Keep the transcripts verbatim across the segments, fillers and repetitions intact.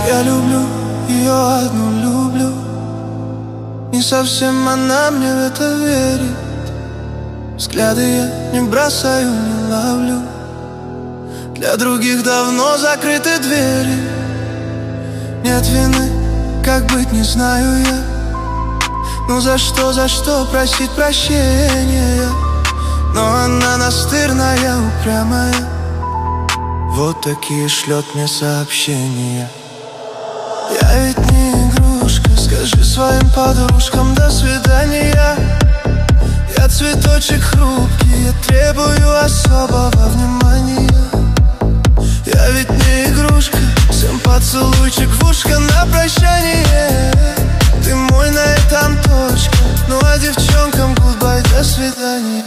Я люблю ее одну, люблю. Не совсем она мне в это верит. Взгляды я не бросаю, не ловлю. Для других давно закрыты двери. Нет вины, как быть, не знаю я. Ну за что, за что просить прощения? Но она настырная, упрямая. Вот такие шлет мне сообщения. Я ведь не игрушка, скажи своим подружкам до свидания. Я цветочек хрупкий, я требую особого внимания. Я ведь не игрушка, всем поцелуйчик в ушко на прощание. Ты мой, на этом точка. Ну а девчонкам гудбай, до свидания.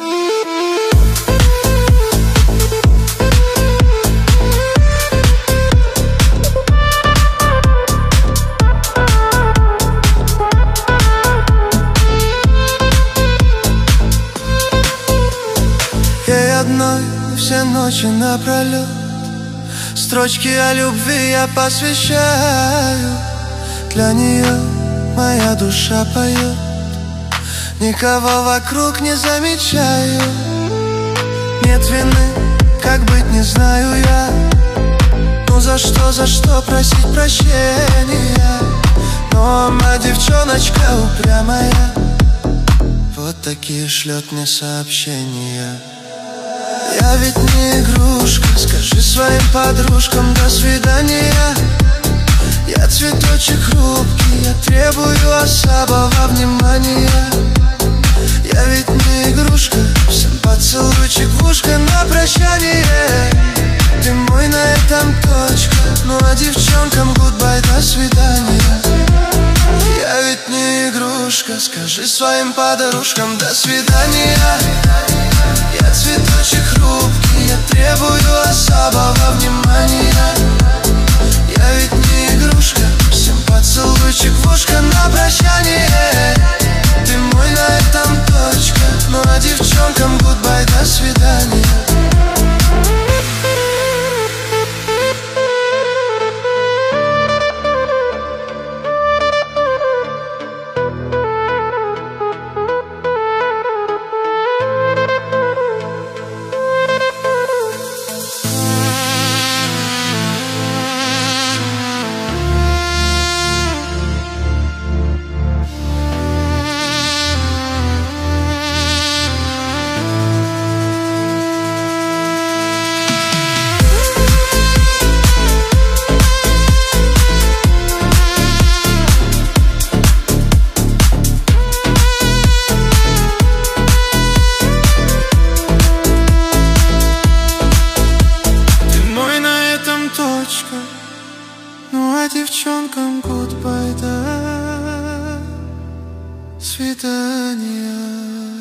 Ей одной все ночи напролет строчки о любви я посвящаю. Для нее моя душа поет, никого вокруг не замечаю. Нет вины, как быть, не знаю я. Ну за что, за что просить прощения? Но моя девчоночка упрямая. Вот такие шлет мне сообщения. Я ведь не игрушка, скажи своим подружкам до свидания. Я цветочек хрупкий, я требую особого внимания. Я ведь не игрушка, всем поцелуйчик в ушко на прощание. Ты мой, на этом точка. Ну а девчонкам гудбай, до свидания. Я ведь не игрушка, скажи своим подружкам до свидания. Я цветочек хрупкий, я требую особого внимания. Я ведь не игрушка, всем поцелуйчик в ушко на прощание. Ты мой, на этом точка. Ну а девчонкам гудбай, до свидания. Ну а девчонкам гудбай, до свидания.